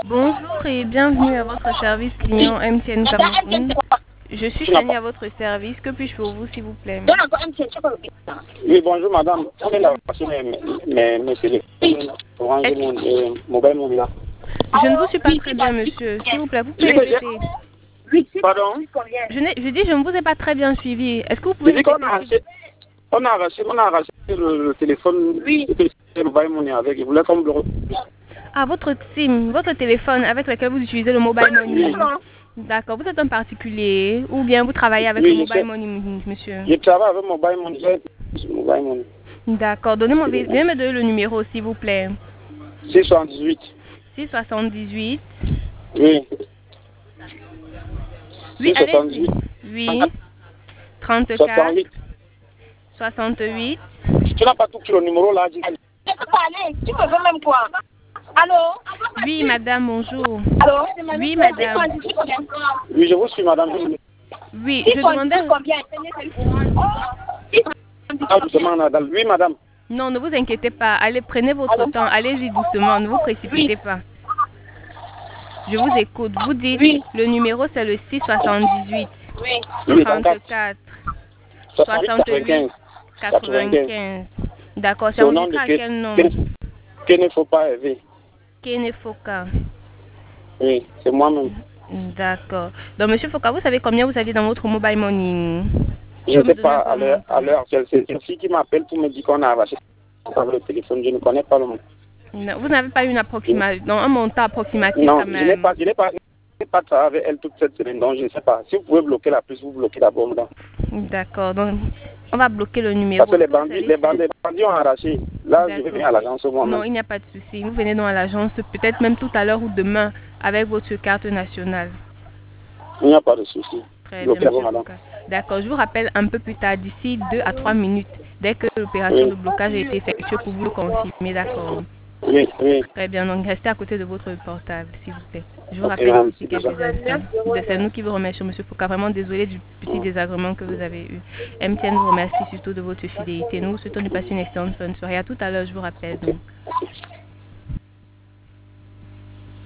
Bonjour et bienvenue à votre service client MTN Cameroun. Je suis Chani à votre service. Que puis-je pour vous, s'il vous plaît? Oui, bonjour madame. On est là sur mes téléphones pour ranger mon mobile money là. Je ne vous suis pas très bien, monsieur. S'il vous plaît, vous pouvez répéter. Pardon? Je dis, je ne vous ai pas très bien suivi. Est-ce que vous pouvez répéter? On a arraché le téléphone, le mobile money avec. Il voulait qu'on me le retrouve. Ah, votre SIM, votre téléphone avec lequel vous utilisez le mobile money. D'accord. Vous êtes un particulier ou bien vous travaillez avec le mobile money, monsieur? Je travaille avec mobile money. D'accord. Donnez-moi, veuillez me donner le numéro, s'il vous plaît. 678. 678. Oui. Oui, allez-y. Oui. 34. 68. Tu n'as pas tout le numéro là? Tu me veux même quoi? Allô? Oui, madame, bonjour. Allô? Oui, madame. Oui, je vous suis, madame. Oui, je demandais... combien? Ah, doucement, madame. Oui, madame. Non, ne vous inquiétez pas. Allez, prenez votre temps. Allez-y doucement. Ne vous précipitez pas. Je vous écoute. Vous dites, le numéro, c'est le 678. Oui. 34. 68. 95. D'accord. C'est enregistré à quel nom? Qu'il ne faut pas rêver. Kene Foka. Oui, c'est moi-même. D'accord. Donc, monsieur Foka, vous savez combien vous avez dans votre mobile money? Je ne sais pas, à l'heure, c'est une fille qui m'appelle pour me dire qu'on a arraché le téléphone. Je ne connais pas le nom. Non, vous n'avez pas une approximation, un montant approximatif non, quand même. Je n'ai pas travaillé avec elle toute cette semaine, donc je ne sais pas. Si vous pouvez bloquer la puce, vous bloquez d'abord. D'accord, donc on va bloquer le numéro. Parce que les bandits ont arraché. Là, je vais venir à l'agence au moment. Non, il n'y a pas de souci. Vous venez donc à l'agence, peut-être même tout à l'heure ou demain, avec votre carte nationale. Il n'y a pas de souci. Très bien, monsieur. D'accord, je vous rappelle un peu plus tard, d'ici 2 à 3 minutes, dès que l'opération de blocage a été effectuée pour vous le confirmer, d'accord? Oui. Très bien, donc restez à côté de votre portable, s'il vous plaît. Je vous rappelle d'ici quelques instants. C'est nous qui vous remercions, monsieur Foucault. Vraiment désolé du petit désagrément que vous avez eu. MTN vous remercie surtout de votre fidélité. Nous vous souhaitons de passer une excellente fin de soirée. À tout à l'heure, je vous rappelle. Donc.